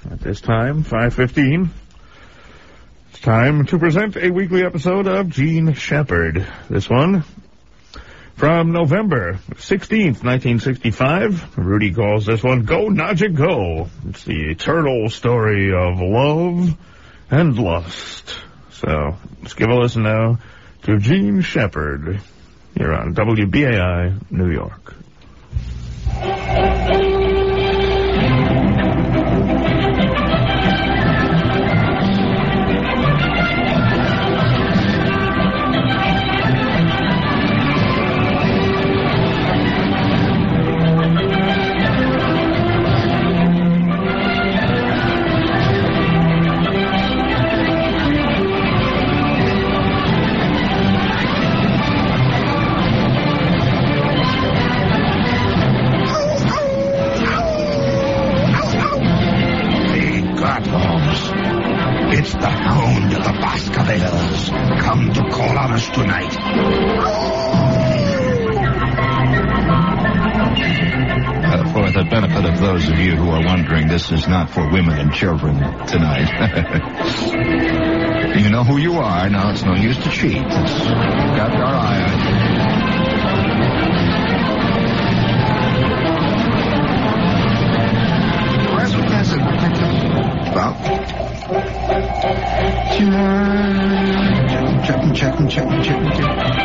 At this time, 5:15, it's time to present a weekly episode of Jean Shepherd. This one from November 16th, 1965. Rudy calls this one Go Nadja Go. It's the eternal story of love and lust. So let's give a listen now to Jean Shepherd here on WBAI, New York. Those of you who are wondering, this is not for women and children tonight. You know who you are. Now, it's no use to cheat. We've got our eye on you. Present. Well, checking.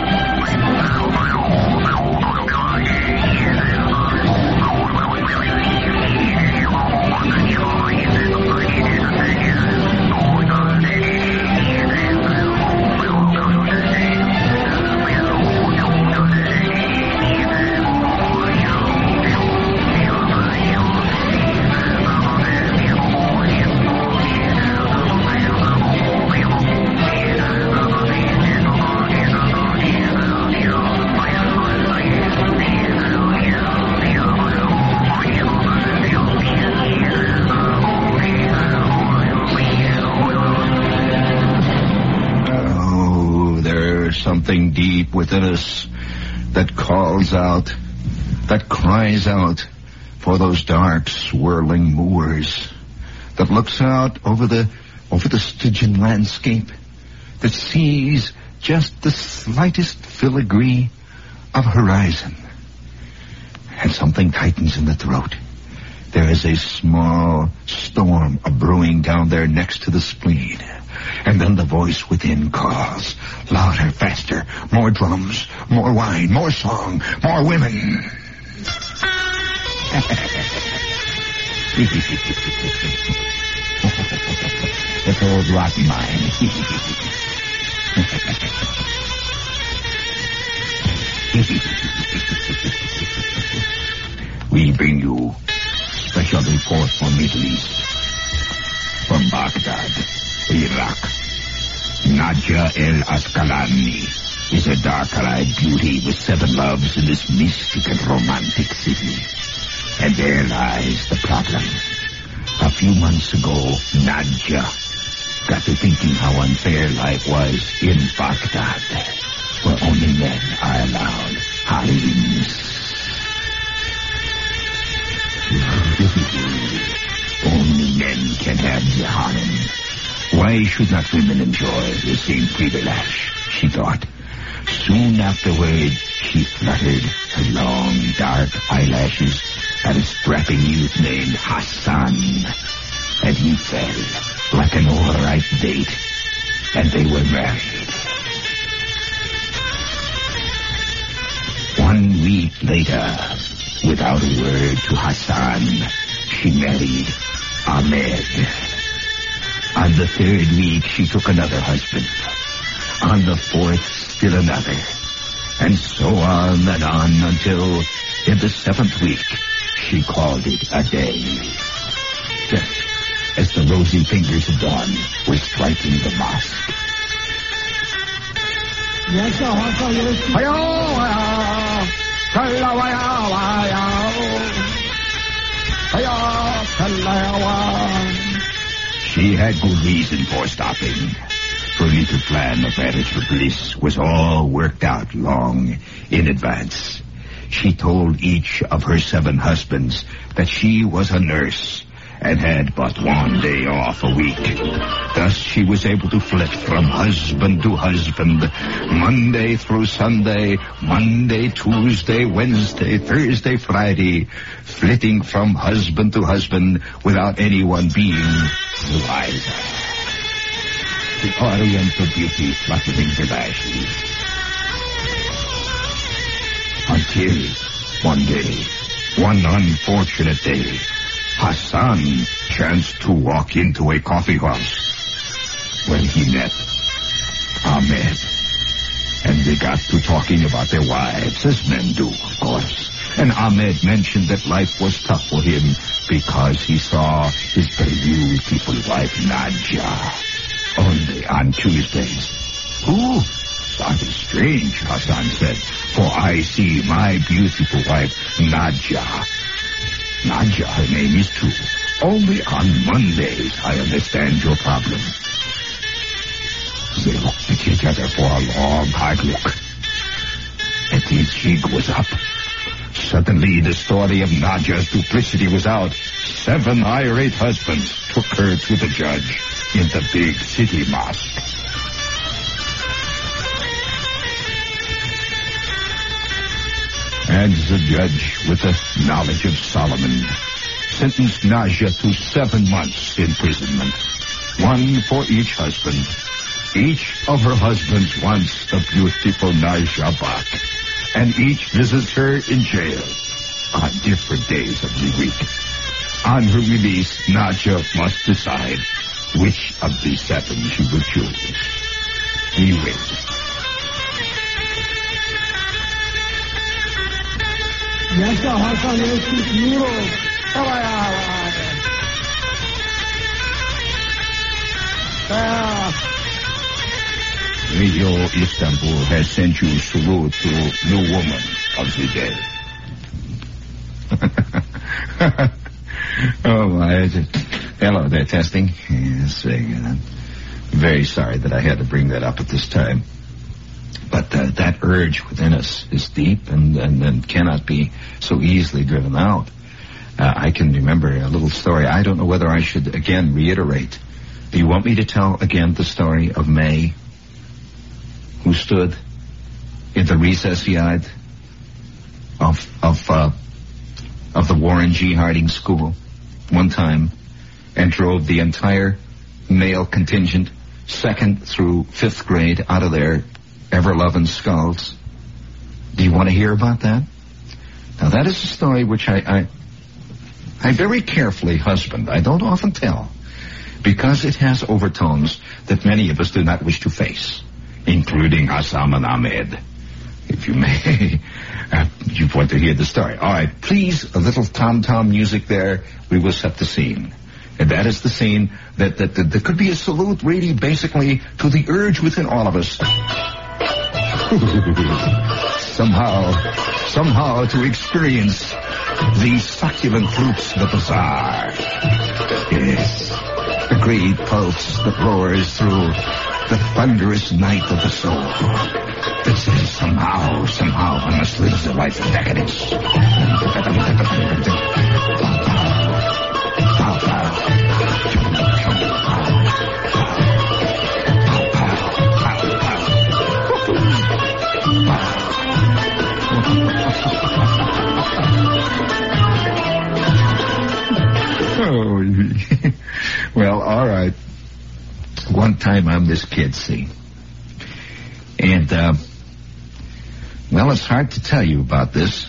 Something deep within us that calls out, that cries out for those dark, swirling moors, that looks out over the Stygian landscape, that sees just the slightest filigree of horizon. And something tightens in the throat. There is a small storm a-brewing down there next to the spleen. And then the voice within calls, louder, faster, more drums, more wine, more song, more women. It's old rotten mine. We bring you special report from Middle East, from Baghdad, Iraq. Nadja El-Asqalani is a dark-eyed beauty with 7 loves in this mystic and romantic city. And there lies the problem. A few months ago, Nadja got to thinking how unfair life was in Baghdad, where only men are allowed harems. Only men can have the harem. Why should not women enjoy the same privilege, she thought. Soon afterward, she fluttered her long, dark eyelashes at a strapping youth named Hassan. And he fell like an overripe date, and they were married. 1 week later, without a word to Hassan, she married Ahmed. On the 3rd week, she took another husband. On the 4th, still another. And so on and on until, in the 7th week, she called it a day. Just as the rosy fingers of dawn were striking the mosque. She had good reason for stopping. Her little plan of marital bliss was all worked out long in advance. She told each of her 7 husbands that she was a nurse and had but one day off a week. Thus she was able to flit from husband to husband, Monday through Sunday, Monday, Tuesday, Wednesday, Thursday, Friday, flitting from husband to husband without anyone being the wiser. The Oriental beauty fluttering her lashes. Until one day, one unfortunate day, Hassan chanced to walk into a coffee house when he met Ahmed. And they got to talking about their wives, as men do, of course. And Ahmed mentioned that life was tough for him because he saw his beautiful wife, Nadja, only on Tuesdays. Ooh, that is strange, Hassan said, for I see my beautiful wife, Nadja. Nadja, her name is too. Only on Mondays I understand your problem. They looked at each other for a long, hard look. And the jig was up. Suddenly the story of Nadja's duplicity was out. 7 irate husbands took her to the judge in the big city mosque. And the judge, with the knowledge of Solomon, sentenced Nadja to 7 months imprisonment, 1 for each husband. Each of her husbands wants the beautiful Nadja back, and each visits her in jail on different days of the week. On her release, Nadja must decide which of the 7 she will choose. He wins. Radio Istanbul has sent you salute to new woman of the day. Oh, my. Hello there, testing. Yes, I'm very sorry that I had to bring that up at this time. But that urge within us is deep and cannot be so easily driven out. I can remember a little story. I don't know whether I should again reiterate. Do you want me to tell again the story of May, who stood in the recess yard of the Warren G. Harding School one time and drove the entire male contingent, 2nd through 5th grade, out of their ever-loving skulls? Do you want to hear about that? Now, that is a story which I very carefully husband. I don't often tell, because it has overtones that many of us do not wish to face, including Hassan and Ahmed. If you may, you want to hear the story. All right, please, a little tom-tom music there. We will set the scene. And that is the scene that could be a salute really basically to the urge within all of us. somehow to experience the succulent fruits of the bazaar. Yes, the great pulse that roars through the thunderous night of the soul. That says somehow I must live the life of decadence. Oh, well, all right. One time I'm this kid, see. And, well, it's hard to tell you about this.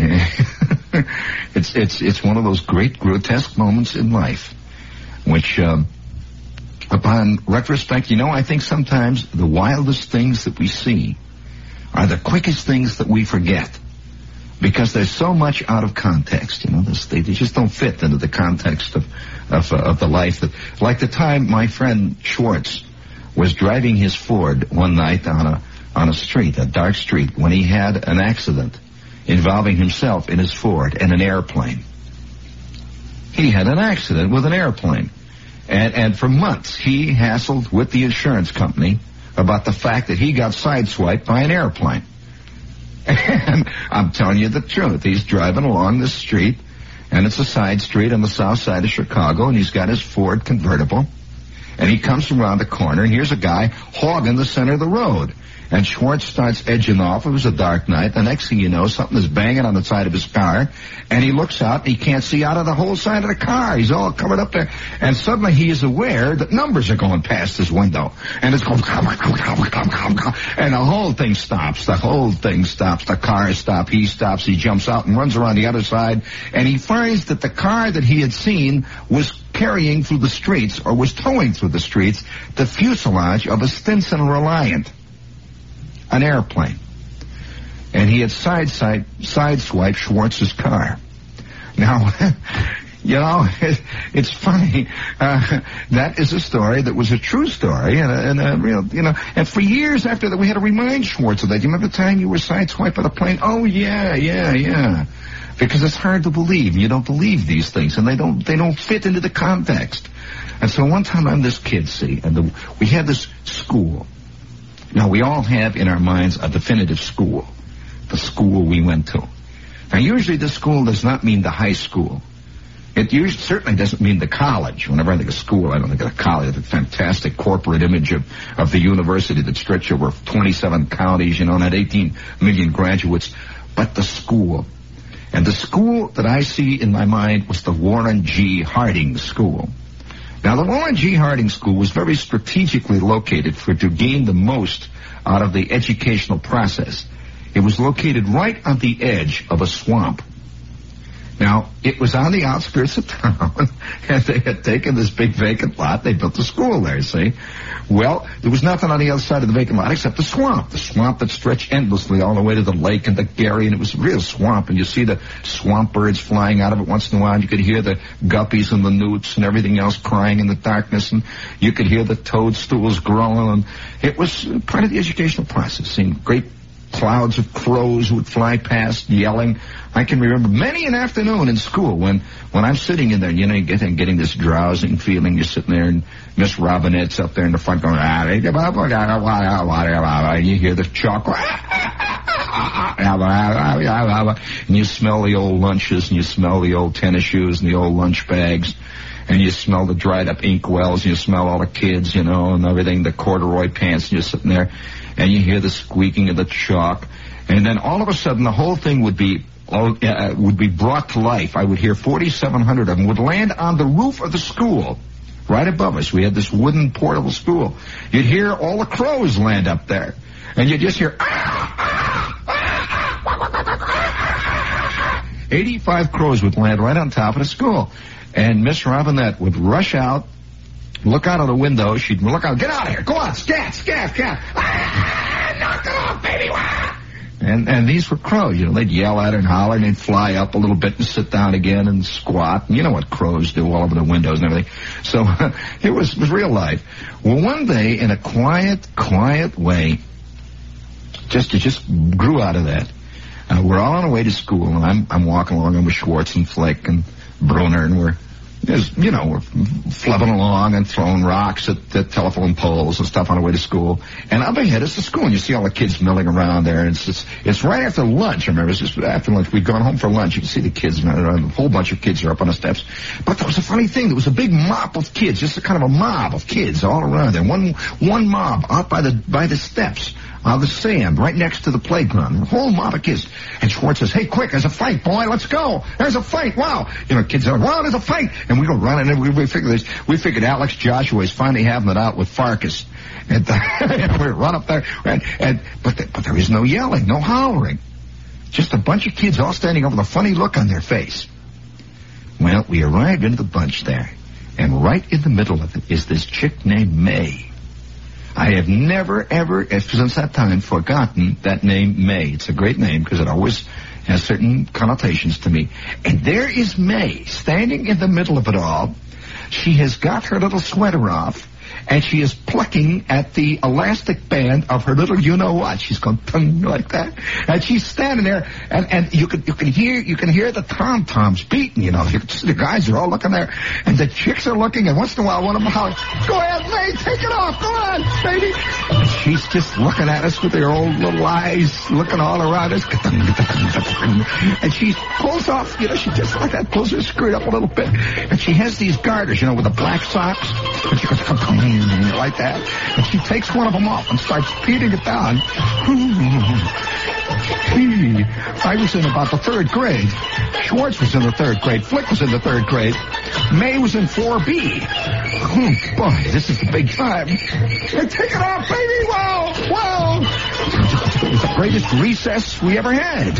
It's one of those great grotesque moments in life, which, upon retrospect, I think sometimes the wildest things that we see are the quickest things that we forget. Because there's so much out of context, they just don't fit into the context of the life that, like the time my friend Schwartz was driving his Ford one night on a street, a dark street, when he had an accident involving himself in his Ford and an airplane. He had an accident with an airplane. And for months he hassled with the insurance company about the fact that he got sideswiped by an airplane. And I'm telling you the truth. He's driving along the street, And it's a side street on the south side of Chicago, and he's got his Ford convertible. And he comes around the corner, and here's a guy hogging the center of the road. And Schwartz starts edging off. It was a dark night. The next thing you know, something is banging on the side of his car. And he looks out, and he can't see out of the whole side of the car. He's all covered up there. And suddenly he is aware that numbers are going past his window. And it's going, and the whole thing stops. The whole thing stops. The cars stop. He stops. He jumps out and runs around the other side. And he finds that the car that he had seen was carrying through the streets, or was towing through the streets, the fuselage of a Stinson Reliant, an airplane. And he had sideswiped Schwartz's car. Now, you know, it's funny. That is a story that was a true story, and a real, you know. And for years after that, we had to remind Schwartz of that. You remember the time you were sideswiped by the plane? Oh, yeah. Because it's hard to believe. You don't believe these things, and they don't fit into the context. And so one time I'm this kid, see, and we had this school. Now, we all have in our minds a definitive school, the school we went to. Now, usually the school does not mean the high school. It certainly doesn't mean the college. Whenever I think of school, I don't think of the college, the fantastic corporate image of the university that stretched over 27 counties, you know, and had 18 million graduates. But the school. And the school that I see in my mind was the Warren G. Harding School. Now, the Warren G. Harding School was very strategically located to gain the most out of the educational process. It was located right on the edge of a swamp. Now, it was on the outskirts of town, and they had taken this big vacant lot. They built a school there, see? Well, there was nothing on the other side of the vacant lot except the swamp that stretched endlessly all the way to the lake and the Gary, and it was a real swamp, and you see the swamp birds flying out of it once in a while, and you could hear the guppies and the newts and everything else crying in the darkness, and you could hear the toadstools growling, and it was part of the educational process, seeing great clouds of crows would fly past yelling. I can remember many an afternoon in school when I'm sitting in there, you know, getting this drowsing feeling. You're sitting there, and Miss Robinette's up there in the front going, and you hear the chalk, and you smell the old lunches, and you smell the old tennis shoes and the old lunch bags, and you smell the dried up ink wells, and you smell all the kids, you know, and everything, the corduroy pants, and you're sitting there, and you hear the squeaking of the chalk, and then all of a sudden the whole thing would be brought to life. I would hear 4,700 of them would land on the roof of the school right above us. We had this wooden portable school. You'd hear all the crows land up there, and you'd just hear 85 crows would land right on top of the school, and Miss Robinette would rush out, look out of the window. She'd look out, get out of here, go on, scat. Knock it off, baby. And these were crows, you know, they'd yell at her and holler, and they'd fly up a little bit and sit down again and squat. And you know what crows do all over the windows and everything. So it was real life. Well, one day, in a quiet way, just grew out of that. We're all on our way to school, and I'm walking along, and with Schwartz and Flick and Bruner, and we're flubbing along and throwing rocks at the telephone poles and stuff on our way to school. And up ahead is the school, and you see all the kids milling around there. And it's right after lunch. I remember it's just after lunch. We'd gone home for lunch. You can see the kids, a whole bunch of kids are up on the steps. But there was a funny thing. There was a big mop of kids, just a kind of a mob of kids all around there. One mob out by the steps. The sand right next to the playground. A whole mob of kids. And Schwartz says, hey, quick, there's a fight, boy, let's go. There's a fight, wow. You know, kids are, wow, there's a fight. And we go running, and we figure this. We figured Alex Joshua is finally having it out with Farkas. And we run up there, but there is no yelling, no hollering. Just a bunch of kids all standing over with a funny look on their face. Well, we arrived into the bunch there, and right in the middle of it is this chick named May. I have never, ever, since that time, forgotten that name, May. It's a great name because it always has certain connotations to me. And there is May, standing in the middle of it all. She has got her little sweater off, and she is plucking at the elastic band of her little you-know-what. She's going tung like that, and she's standing there, and you can hear the tom-toms beating. You know, the guys are all looking there, and the chicks are looking, and once in a while one of them hollers, "Go ahead, May, take it off, go on, baby." And she's just looking at us with her old little eyes, looking all around us, and she pulls off, you know, she just like that pulls her skirt up a little bit, and she has these garters, you know, with the black socks, and she goes like that, and she takes one of them off and starts beating it down. I was in about the 3rd grade. Schwartz was in the 3rd grade. Flick was in the 3rd grade. May was in 4B. Oh, boy, this is the big time. Hey, take it off, baby! Wow! Wow! It was the greatest recess we ever had.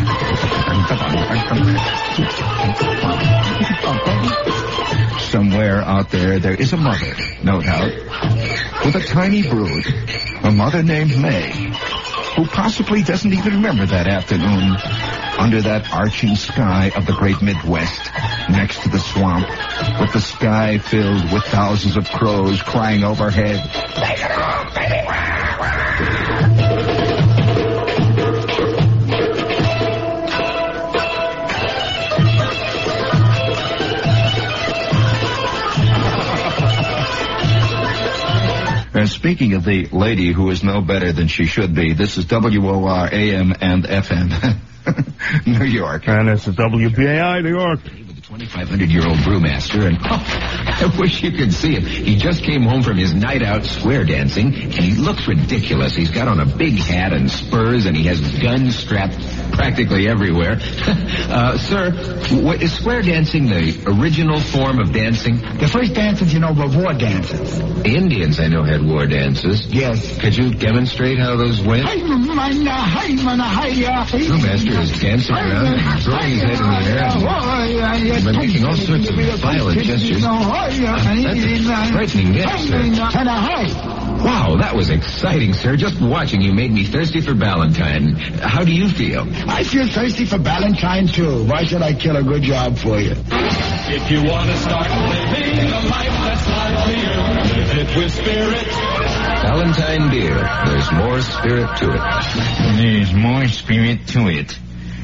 Somewhere out there is a mother, no doubt, with a tiny brood, a mother named May, who possibly doesn't even remember that afternoon under that arching sky of the great Midwest, next to the swamp, with the sky filled with thousands of crows crying overhead, "Take it off, baby!" And speaking of the lady who is no better than she should be, this is WOR AM and FM, New York. And this is WPAI, New York. 2,500-year-old brewmaster, and I wish you could see him. He just came home from his night out square dancing, and he looks ridiculous. He's got on a big hat and spurs, and he has guns strapped practically everywhere. Sir, is square dancing the original form of dancing? The first dances, you know, were war dances. The Indians, I know, had war dances. Yes. Could you demonstrate how those went? Brewmaster is dancing around and throwing his head in the air and making all sorts of violent gestures. That's a frightening gift, sir. Wow, that was exciting, sir. Just watching you made me thirsty for Valentine. How do you feel? I feel thirsty for Valentine, too. Why should I kill a good job for you? If you want to start living a life that's livelier, live it with spirit. Valentine beer. There's more spirit to it. There's more spirit to it.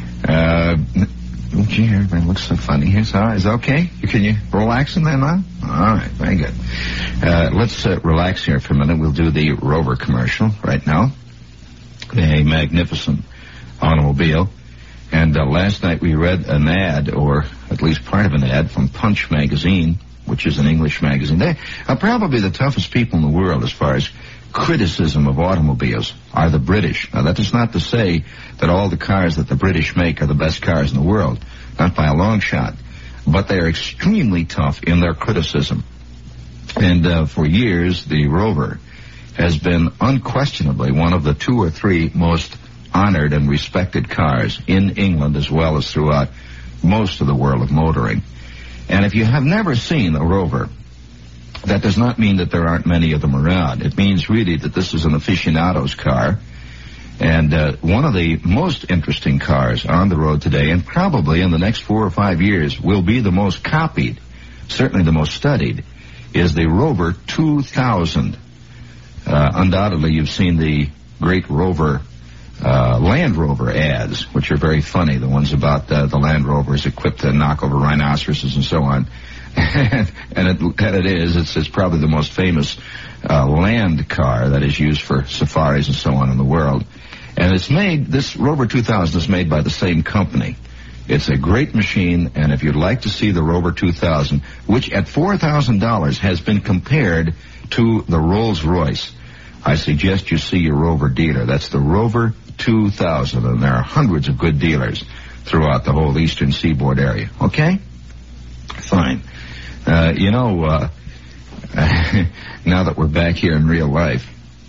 Oh, gee, everybody looks so funny. His eyes, okay? Can you relax in there now? All right, very good. Let's relax here for a minute. We'll do the Rover commercial right now. A magnificent automobile. And last night we read an ad, or at least part of an ad, from Punch magazine, which is an English magazine. They are probably the toughest people in the world as far as criticism of automobiles are the British. Now, that is not to say that all the cars that the British make are the best cars in the world. Not by a long shot. But they are extremely tough in their criticism. And for years, the Rover has been unquestionably one of the 2 or 3 most honored and respected cars in England as well as throughout most of the world of motoring. And if you have never seen a Rover, that does not mean that there aren't many of them around. It means really that this is an aficionado's car. And one of the most interesting cars on the road today, and probably in the next 4 or 5 years, will be the most copied, certainly the most studied, is the Rover 2000. Undoubtedly, you've seen the great Rover, Land Rover ads, which are very funny, the ones about the Land Rovers equipped to knock over rhinoceroses and so on. And it's probably the most famous land car that is used for safaris and so on in the world. And this Rover 2000 is made by the same company. It's a great machine, and if you'd like to see the Rover 2000, which at $4,000 has been compared to the Rolls-Royce, I suggest you see your Rover dealer. That's the Rover 2000, and there are hundreds of good dealers throughout the whole eastern seaboard area. Okay? Fine. Now that we're back here in real life,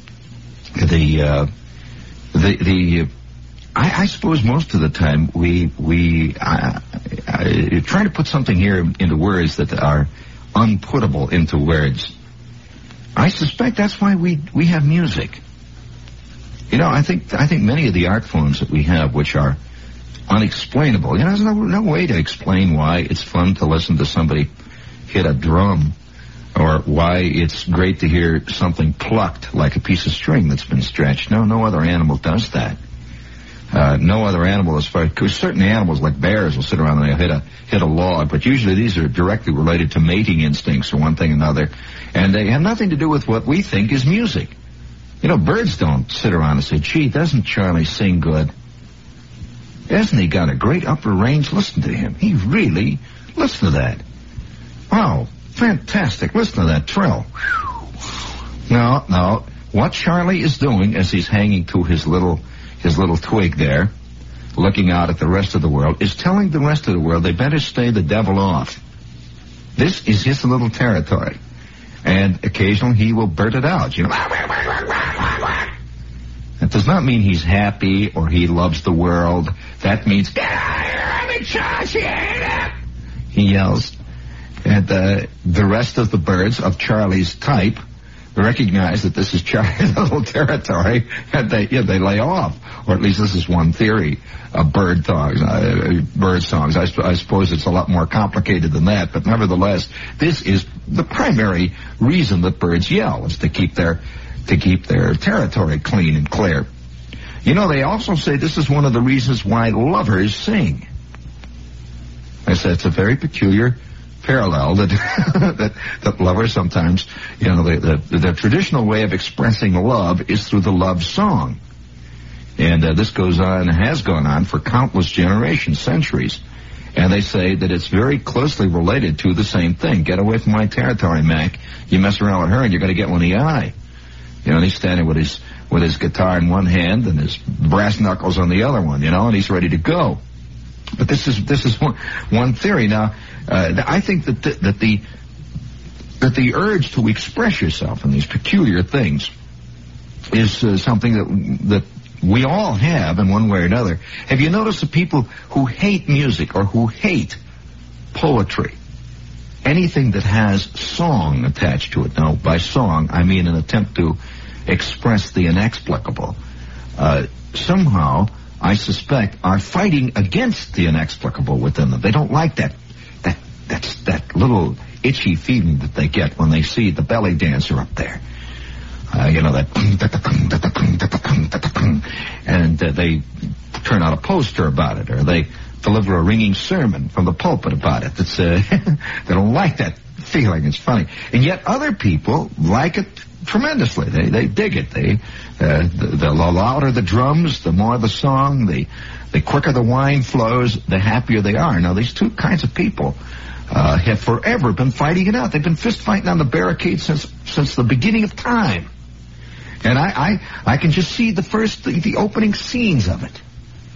I suppose most of the time we try to put something here into words that are unputtable into words. I suspect that's why we have music. You know, I think many of the art forms that we have, which are unexplainable, there's no way to explain why it's fun to listen to somebody hit a drum or why it's great to hear something plucked like a piece of string that's been stretched. No other animal does that. No other animal, as far as certain animals like bears will sit around and they'll hit a log, but usually these are directly related to mating instincts or one thing or another, and they have nothing to do with what we think is music. You know, birds don't sit around and say, gee, doesn't Charlie sing good? Hasn't he got a great upper range? Listen to him. He really, listen to that. Wow, fantastic. Listen to that trill. No. What Charlie is doing as he's hanging to his little twig there, looking out at the rest of the world, is telling the rest of the world they better stay the devil off. This is his little territory. And occasionally he will blurt it out, you know. That does not mean he's happy or he loves the world. That means, get out of here, I'm in charge here! He yells. And the rest of the birds of Charlie's type recognize that this is Charlie's little territory, and they lay off. Or at least this is one theory of bird songs. I suppose it's a lot more complicated than that, but nevertheless, this is the primary reason that birds yell, is to keep their territory clean and clear. You know, they also say this is one of the reasons why lovers sing. I said it's a very peculiar parallel that lovers sometimes, you know, the traditional way of expressing love is through the love song. And this goes on, has gone on for countless generations, centuries. And they say that it's very closely related to the same thing. Get away from my territory, Mac. You mess around with her and you're going to get one in the eye. You know, and he's standing with his guitar in one hand and his brass knuckles on the other one, you know, and he's ready to go. But this is one theory. Now, I think that the urge to express yourself in these peculiar things is something that we all have in one way or another. Have you noticed the people who hate music or who hate poetry, anything that has song attached to it? Now, by song, I mean an attempt to express the inexplicable. Somehow, I suspect, are fighting against the inexplicable within them. They don't like that little itchy feeling that they get when they see the belly dancer up there. You know, that, and they turn out a poster about it, or they deliver a ringing sermon from the pulpit about it. That's they don't like that feeling. It's funny. And yet other people like it tremendously. They dig it. The louder the drums, the more the song, the quicker the wine flows, the happier they are. Now, these two kinds of people have forever been fighting it out. They've been fist fighting on the barricades since the beginning of time. And I can just see the opening scenes of it.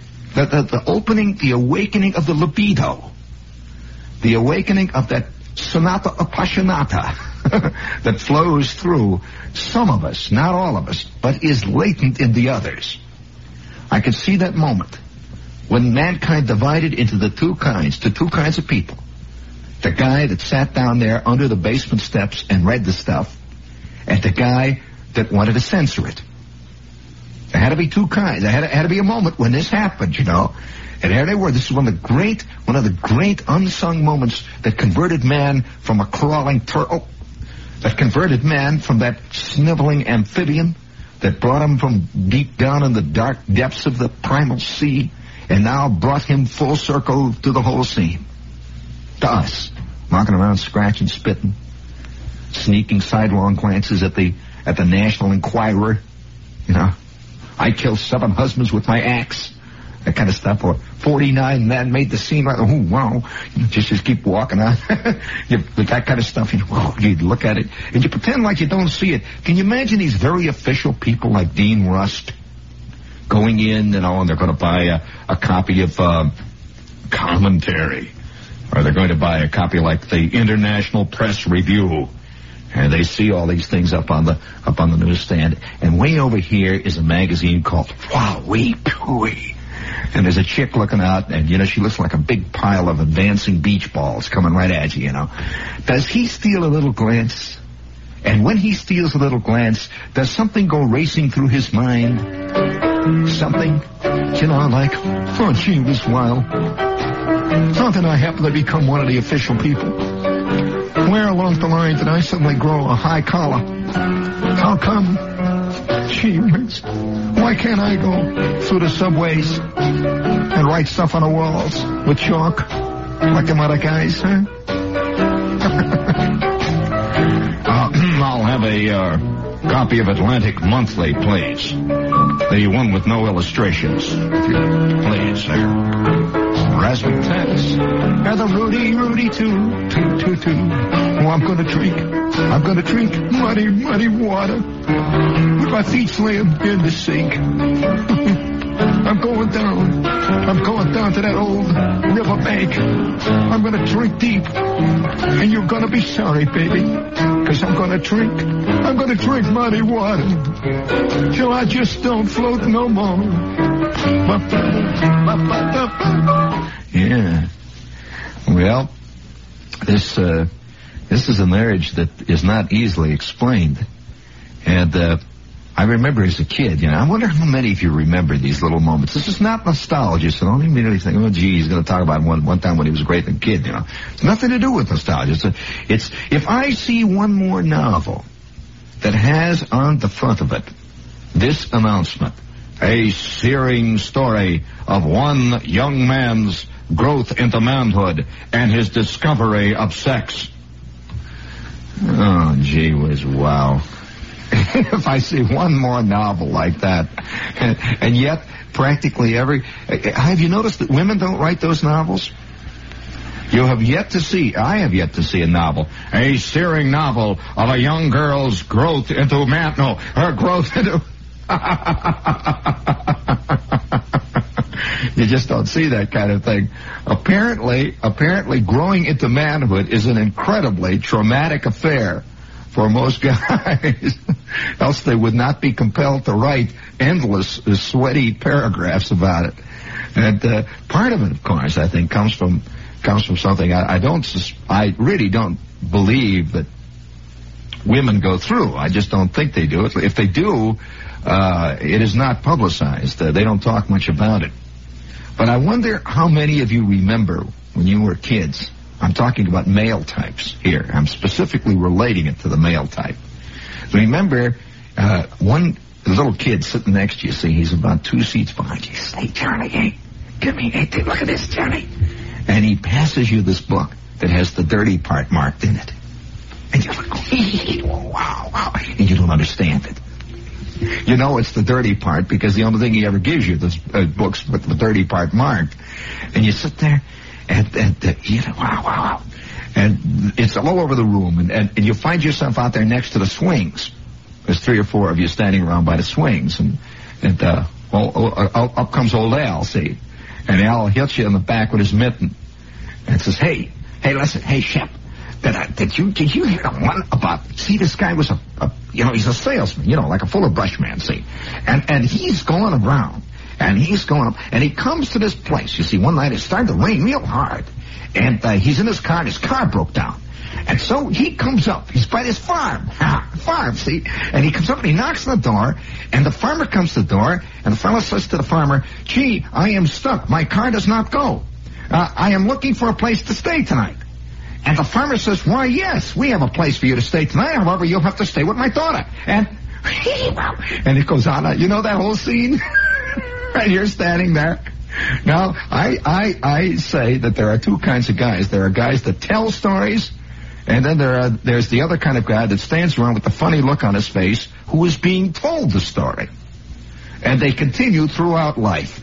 The awakening of the libido. The awakening of that sonata appassionata that flows through some of us, not all of us, but is latent in the others. I could see that moment when mankind divided into two kinds of people. The guy that sat down there under the basement steps and read the stuff, and the guy that wanted to censor it. There had to be two kinds. There had to be a moment when this happened, you know. And there they were. This is one of the great unsung moments that converted man from a crawling that converted man from that sniveling amphibian that brought him from deep down in the dark depths of the primal sea, and now brought him full circle to the whole scene. To us, walking around scratching, spitting, sneaking sidelong glances at the National Enquirer, you know. I killed 7 husbands with my axe. That kind of stuff. Or 49 men made the scene like, oh, wow. You know, just keep walking on. That kind of stuff. You know, whoa, you look at it and you pretend like you don't see it. Can you imagine these very official people like Dean Rust going in, you know, and they're going to buy a copy of Commentary. Or they're going to buy a copy like the International Press Review. And they see all these things up on the newsstand. And way over here is a magazine called Wowee Pooey. And there's a chick looking out, and, you know, she looks like a big pile of advancing beach balls coming right at you, you know. Does he steal a little glance? And when he steals a little glance, does something go racing through his mind? Something, you know, like, oh, gee, this while. How did I happen to become one of the official people? Where along the line did I suddenly grow a high collar? How come? Gee whiz. Why can't I go through the subways and write stuff on the walls with chalk like them other guys, huh? I'll have a copy of Atlantic Monthly, please. The one with no illustrations. Please, sir. Razzmatazz. And the Rudy too. Oh, I'm gonna drink muddy water with my feet slammed in the sink. I'm going down to that old river bank. I'm gonna drink deep, and you're gonna be sorry, baby, 'cause I'm gonna drink muddy water till I just don't float no more. Yeah. Well, this is a marriage that is not easily explained. And I remember as a kid, I wonder how many of you remember these little moments. This is not nostalgia, so don't immediately think, oh, gee, he's going to talk about one time when he was a great kid, It's nothing to do with nostalgia. It's if I see one more novel that has on the front of it this announcement, a searing story of one young man's growth into manhood and his discovery of sex. Oh, gee whiz, wow. If I see one more novel like that, and yet practically have you noticed that women don't write those novels? I have yet to see a novel, a searing novel of a young girl's growth into her growth into... You just don't see that kind of thing. Apparently growing into manhood is an incredibly traumatic affair for most guys. Else they would not be compelled to write endless, sweaty paragraphs about it. And part of it, of course, I think comes from something I really don't believe that women go through. I just don't think they do. If they do, it is not publicized. They don't talk much about it. But I wonder how many of you remember when you were kids. I'm talking about male types here. I'm specifically relating it to the male type. Remember, one little kid sitting next to you, see, he's about 2 seats behind you. Hey, Charlie, hey, look at this, Charlie. And he passes you this book that has the dirty part marked in it. And you're like, oh, wow. And you don't understand it. You know it's the dirty part because the only thing he ever gives you is books with the dirty part marked. And you sit there and you know, wow. And it's all over the room. And you find yourself out there next to the swings. There's 3 or 4 of you standing around by the swings. And up comes old Al, see. And Al hits you in the back with his mitten. And says, hey, listen, hey, Shep. Did you hear the one about, see, this guy was he's a salesman, like a Fuller Brush man, see. And he's going around, and he's going up, and he comes to this place. You see, one night it started to rain real hard, and he's in his car, and his car broke down. And so he comes up. He's by this farm, see. And he comes up, and he knocks on the door, and the farmer comes to the door, and the fellow says to the farmer, gee, I am stuck. My car does not go. I am looking for a place to stay tonight. And the farmer says, why, yes, we have a place for you to stay tonight. However, you'll have to stay with my daughter. And it goes on. You know that whole scene? And you're standing there. Now, I say that there are 2 kinds of guys. There are guys that tell stories, and then there's the other kind of guy that stands around with a funny look on his face who is being told the story. And they continue throughout life.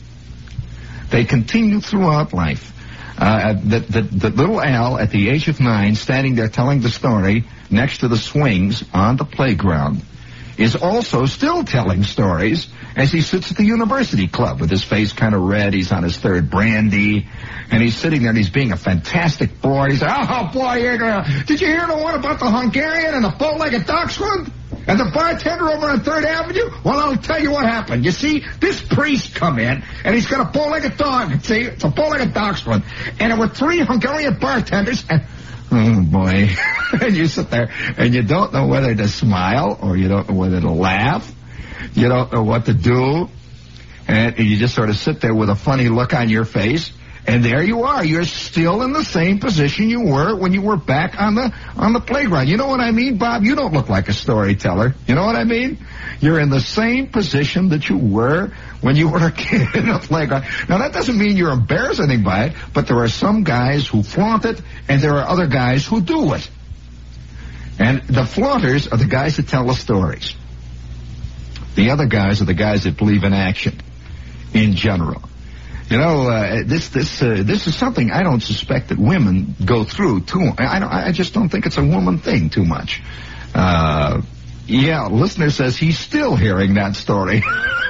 The little Al, at the age of 9, standing there telling the story next to the swings on the playground, is also still telling stories as he sits at the university club with his face kind of red. He's on his 3rd brandy, and he's sitting there and he's being a fantastic boy. He's like, oh, boy, did you hear the one about the Hungarian and the bow-legged dachshund? And the bartender over on 3rd Avenue? Well, I'll tell you what happened. You see, this priest come in, and he's got a bow-legged dog. See, it's a bow-legged dachshund. And there were 3 Hungarian bartenders, and... Oh, boy. And you sit there, and you don't know whether to smile, or you don't know whether to laugh. You don't know what to do. And you just sort of sit there with a funny look on your face, And there you are. You're still in the same position you were when you were back on the playground. You know what I mean, Bob? You don't look like a storyteller. You know what I mean? You're in the same position that you were when you were a kid in a playground. Now, that doesn't mean you're embarrassed by it, but there are some guys who flaunt it, and there are other guys who do it. And the flaunters are the guys that tell the stories. The other guys are the guys that believe in action in general. You know, this is something I don't suspect that women go through too. I just don't think it's a woman thing too much. Yeah, listener says he's still hearing that story.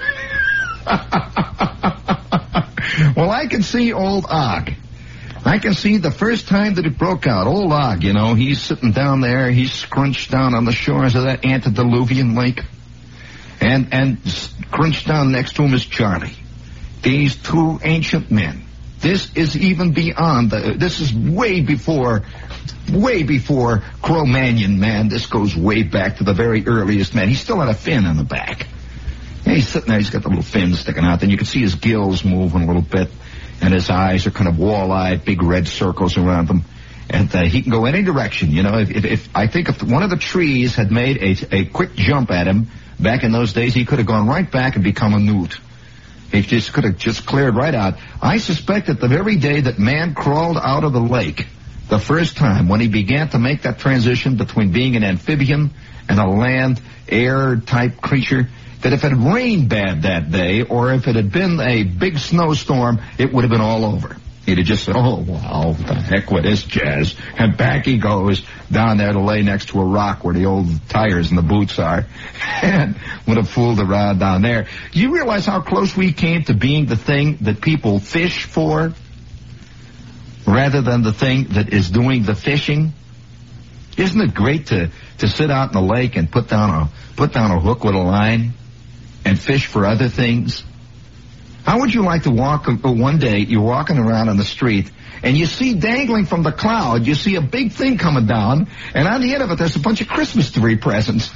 Well, I can see old Og. I can see the first time that it broke out. Old Og, you know, he's sitting down there. He's scrunched down on the shores of that antediluvian lake. And scrunched down next to him is Charlie. These two ancient men. This is even beyond this is way before Cro-Magnon, man. This goes way back to the very earliest man. He's still had a fin on the back. And he's sitting there, he's got the little fin sticking out. Then you can see his gills moving a little bit. And his eyes are kind of wall-eyed, big red circles around them. And he can go any direction, you know. If I think if one of the trees had made a quick jump at him back in those days, he could have gone right back and become a newt. He just could have just cleared right out. I suspect that the very day that man crawled out of the lake, the first time when he began to make that transition between being an amphibian and a land, air type creature, that if it had rained bad that day, or if it had been a big snowstorm, it would have been all over. He'd have just said, oh, well, the heck with this jazz. And back he goes down there to lay next to a rock where the old tires and the boots are. And would have fooled around down there. Do you realize how close we came to being the thing that people fish for rather than the thing that is doing the fishing? Isn't it great to sit out in the lake and put down a hook with a line and fish for other things? How would you like to walk one day, you're walking around on the street, and you see dangling from the cloud, you see a big thing coming down, and on the end of it there's a bunch of Christmas tree presents.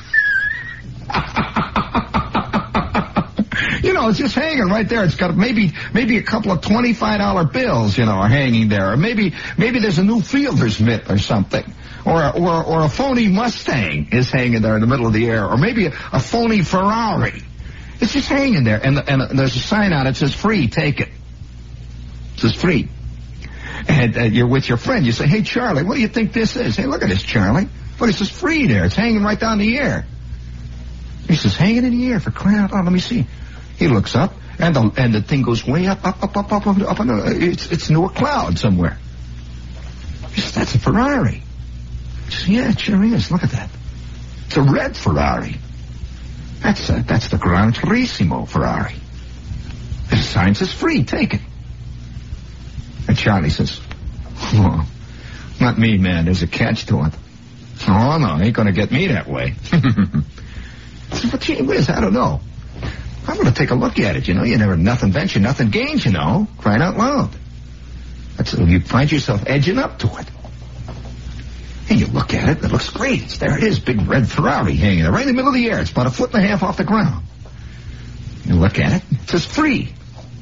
You know, it's just hanging right there. It's got maybe a couple of $25 bills, you know, are hanging there. Or maybe there's a new fielder's mitt or something. Or a phony Mustang is hanging there in the middle of the air. Or maybe a phony Ferrari. It's just hanging there, and there's a sign on it that says free, take it. It says free. And you're with your friend. You say, hey, Charlie, what do you think this is? Hey, look at this, Charlie. Look, it says free there. It's hanging right down the air. He says, hanging in the air for crying out loud. Let me see. He looks up, and the thing goes way up. It's near a cloud somewhere. He says, that's a Ferrari. He says, yeah, it sure is. Look at that. It's a red Ferrari. That's the Gran Turismo Ferrari. The sign says free, take it. And Charlie says, oh, not me, man. There's a catch to it. Oh, no, ain't gonna get me that way. I said, but gee whiz, I don't know. I'm gonna take a look at it, you know. You never, nothing venture, nothing gains, you know. Crying out loud. That's you find yourself edging up to it. And you look at it, it looks great. There it is, big red Ferrari hanging there, right in the middle of the air. It's about 1.5 feet off the ground. You look at it, it says free.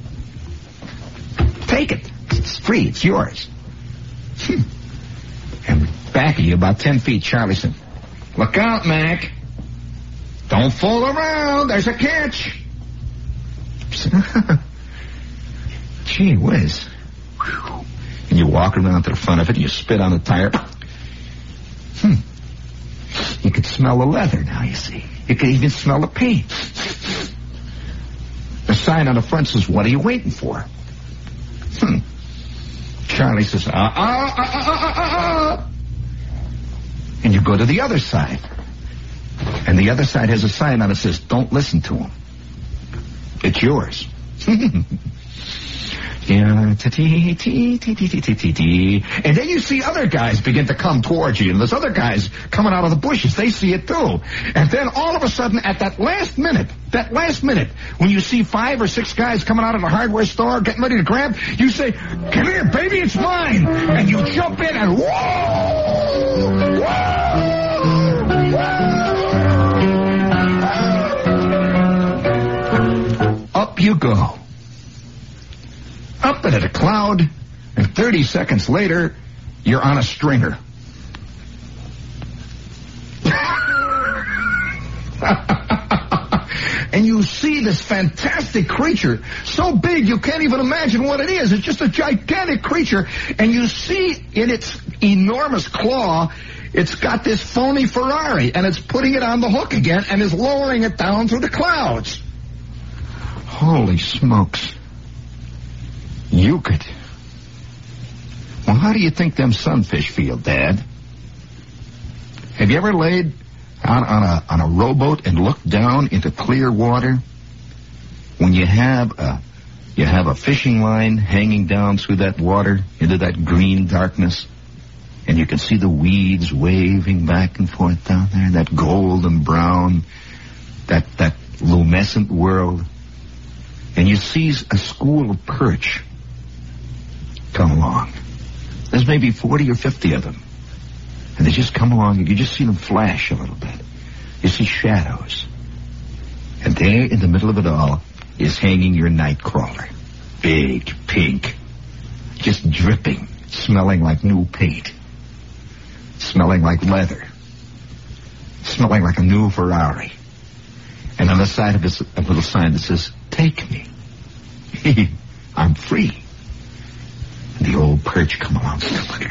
Take it. It's free, it's yours. And back of you, about 10 feet, Charlie said, look out, Mac. Don't fool around, there's a catch. Gee whiz. Whew. And you walk around to the front of it, and you spit on the tire. You could smell the leather now, you see. You could even smell the paint. The sign on the front says, what are you waiting for? Charlie says, And you go to the other side. And the other side has a sign on it that says, don't listen to him. It's yours. And then you see other guys begin to come towards you, and there's other guys coming out of the bushes. They see it too. And then all of a sudden, at that last minute, when you see 5 or 6 guys coming out of the hardware store getting ready to grab, you say, come here, baby, it's mine. And you jump in and whoa! Up you go. Up into the cloud, And 30 seconds later, you're on a stringer. And you see this fantastic creature, so big you can't even imagine what it is. It's just a gigantic creature. And you see in its enormous claw, it's got this phony Ferrari, and it's putting it on the hook again and is lowering it down through the clouds. Holy smokes. You could. Well, how do you think them sunfish feel, Dad? Have you ever laid on a rowboat and looked down into clear water? When you have a fishing line hanging down through that water into that green darkness, and you can see the weeds waving back and forth down there, that gold and brown, that luminescent world, and you see a school of perch come along. There's maybe 40 or 50 of them. And they just come along, and you just see them flash a little bit. You see shadows. And there in the middle of it all is hanging your night crawler. Big, pink, just dripping, smelling like new paint, smelling like leather, smelling like a new Ferrari. And on the side of it, a little sign that says, "Take me. I'm free." And the old perch come along.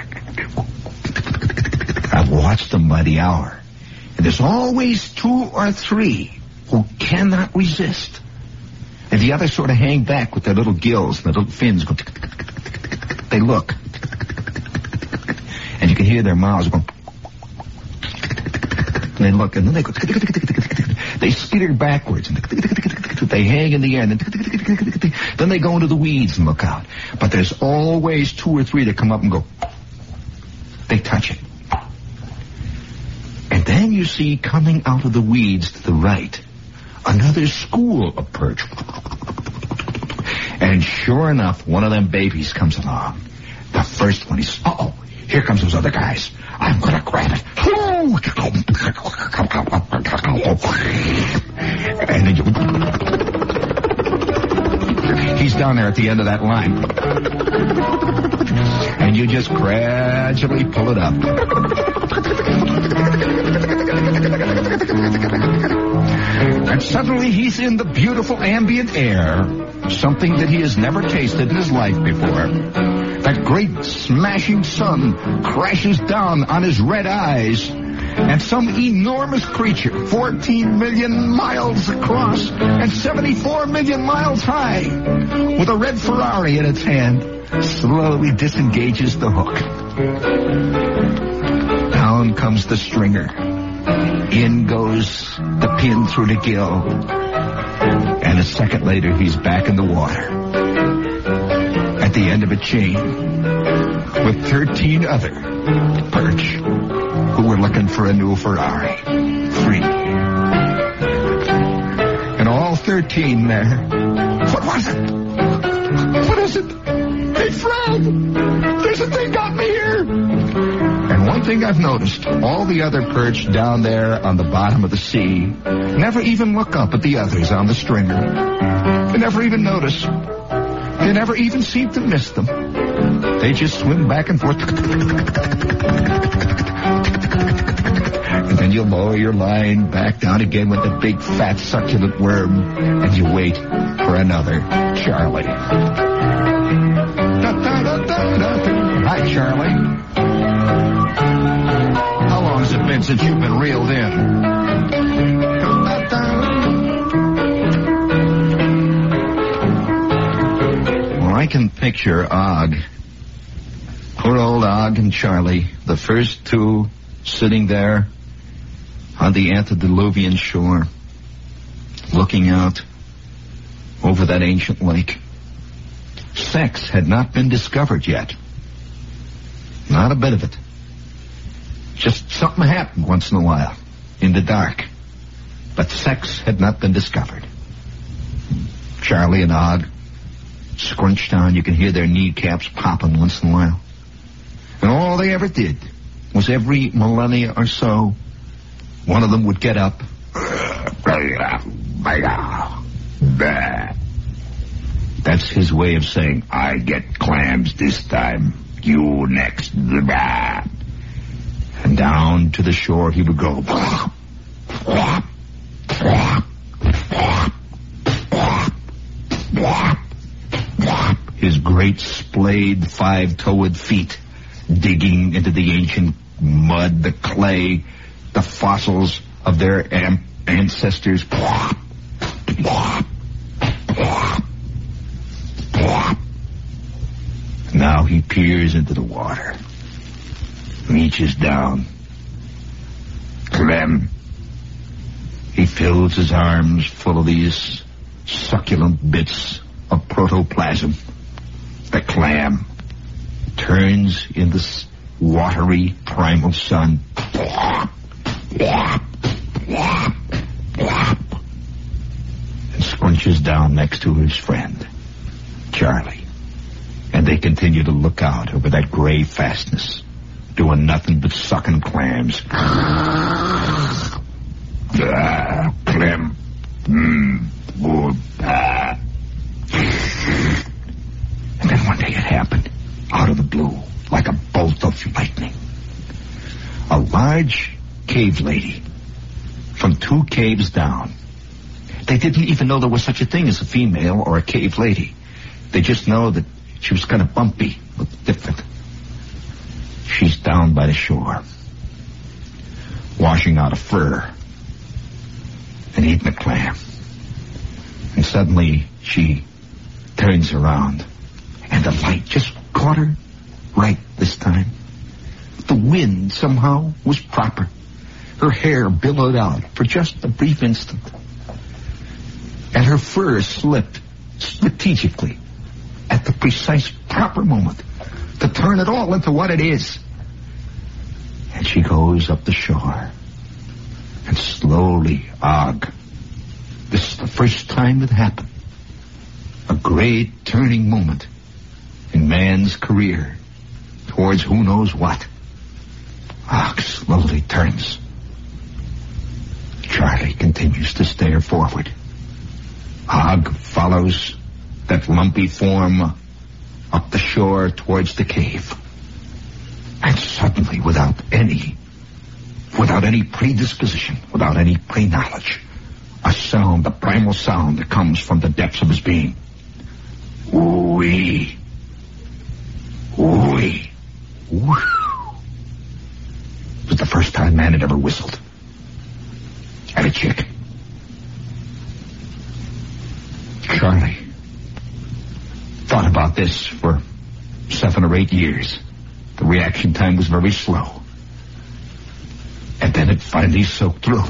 I've watched them by the hour. And there's always 2 or 3 who cannot resist. And the others sort of hang back with their little gills and their little fins go. They look. And you can hear their mouths going. And they look, and then they go. They skitter backwards. And they hang in the air. And then they go into the weeds and look out. But there's always 2 or 3 that come up and go. They touch it. And then you see coming out of the weeds to the right another school of perch. And sure enough, one of them babies comes along. The first one, he's, uh-oh, here comes those other guys. I'm going to grab it. And then he's down there at the end of that line. And you just gradually pull it up. And suddenly he's in the beautiful ambient air, something that he has never tasted in his life before. That great smashing sun crashes down on his red eyes, and some enormous creature, 14 million miles across and 74 million miles high, with a red Ferrari in its hand, slowly disengages the hook. Down comes the stringer. In goes the pin through the gill. And a second later, he's back in the water. At the end of a chain, with 13 other perch who were looking for a new Ferrari. Free. And all 13 there. What was it? What is it? Hey, Fred! There's a thing got me here! And one thing I've noticed, all the other perch down there on the bottom of the sea never even look up at the others on the stringer. They never even notice. They never even seem to miss them. They just swim back and forth. And then you lower your line back down again with the big, fat, succulent worm, and you wait for another Charlie. Hi, Charlie. How long has it been since you've been reeled in? Well, I can picture Og. Poor old Og and Charlie, the first 2 sitting there on the antediluvian shore, looking out over that ancient lake. Sex had not been discovered yet. Not a bit of it. Just something happened once in a while, in the dark. But sex had not been discovered. Charlie and Og, scrunched down, you can hear their kneecaps popping once in a while. And all they ever did was every millennia or so, one of them would get up, That's his way of saying, I get clams this time. You next. And down to the shore he would go. His great splayed 5-toed feet digging into the ancient mud, the clay, the fossils of their ancestors. Now he peers into the water, reaches down. Clem. He fills his arms full of these succulent bits of protoplasm. The clam turns in this watery primal sun. And scrunches down next to his friend, Charlie. And they continue to look out over that gray fastness, doing nothing but sucking clams. Clem. Good. And then one day it happened, out of the blue, like a bolt of lightning. A large cave lady from 2 caves down. They didn't even know there was such a thing as a female or a cave lady. They just know that she was kind of bumpy, but different. She's down by the shore, washing out a fur and eating a clam. And suddenly she turns around, and the light just caught her right this time. The wind somehow was proper. Her hair billowed out for just a brief instant. And her fur slipped strategically at the precise proper moment to turn it all into what it is. And she goes up the shore. And slowly, this is the first time it happened. A great turning moment in man's career towards who knows what. Slowly turns. Charlie continues to stare forward. Follows that lumpy form up the shore towards the cave. And suddenly, without any predisposition, without any pre-knowledge, a sound, the primal sound that comes from the depths of his being. Ooh-wee. Ooh-wee. Woo. It was the first time man had ever whistled at a chick. Charlie thought about this for 7 or 8 years. The reaction time was very slow. And then it finally soaked through.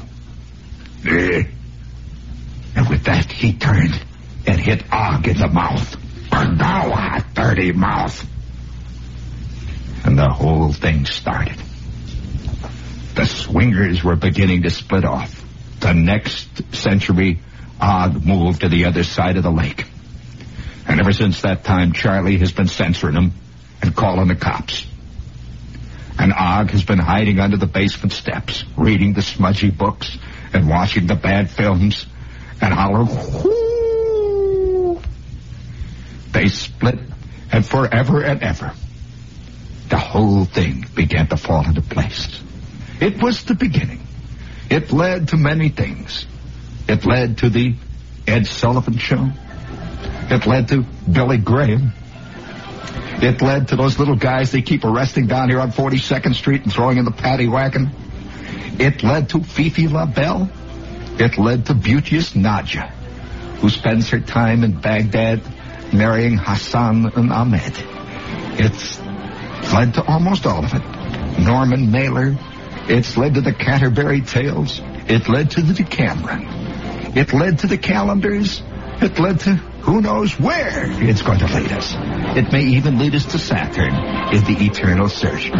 And with that, he turned and hit Og in the mouth. Thou dirty mouth. And the whole thing started. The swingers were beginning to split off. The next century, Og moved to the other side of the lake. And ever since that time, Charlie has been censoring him and calling the cops. And Og has been hiding under the basement steps, reading the smudgy books and watching the bad films and hollering, whoo! They split, and forever and ever, the whole thing began to fall into place. It was the beginning. It led to many things. It led to the Ed Sullivan Show. It led to Billy Graham. It led to those little guys they keep arresting down here on 42nd Street and throwing in the paddy wagon. It led to Fifi LaBelle. It led to beauteous Nadja, who spends her time in Baghdad marrying Hassan and Ahmed. It's led to almost all of it. Norman Mailer. It's led to the Canterbury Tales. It led to the Decameron. It led to the calendars. It led to who knows where it's going to lead us. It may even lead us to Saturn in the eternal search.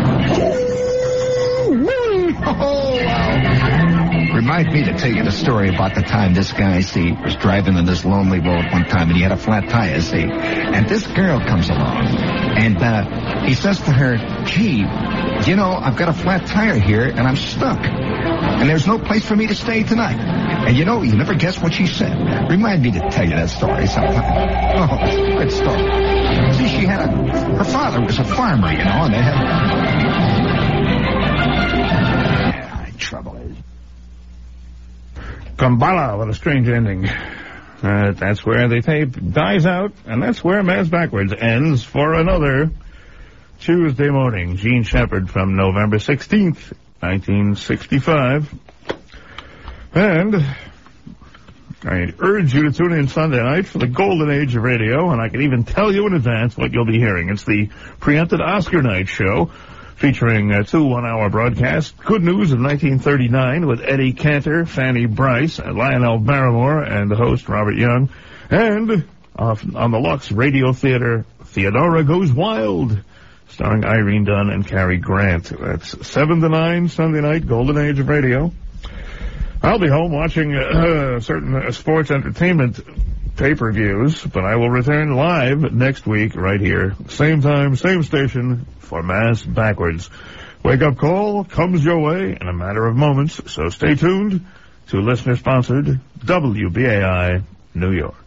Oh, wow. Remind me to tell you the story about the time this guy, was driving on this lonely road one time, and he had a flat tire, and this girl comes along, and he says to her, gee, I've got a flat tire here, and I'm stuck, and there's no place for me to stay tonight. And you know, you never guess what she said. Remind me to tell you that story sometime. Oh, it's a good story. See, her father was a farmer, you know, and they had... Yeah, trouble is... Kambala with a strange ending. That's where the tape dies out, and that's where Mass Backwards ends for another Tuesday morning. Gene Shepard from November 16th, 1965. And I urge you to tune in Sunday night for the golden age of radio, and I can even tell you in advance what you'll be hearing. It's the preempted Oscar night show featuring two one-hour broadcasts. Good News of 1939 with Eddie Cantor, Fanny Bryce, Lionel Barrymore, and the host Robert Young. And on the Lux Radio Theater, Theodora Goes Wild, starring Irene Dunn and Cary Grant. That's 7 to 9 Sunday night, golden age of radio. I'll be home watching certain sports entertainment pay-per-views, but I will return live next week right here. Same time, same station for Mass Backwards. Wake-up call comes your way in a matter of moments, so stay tuned to listener-sponsored WBAI New York.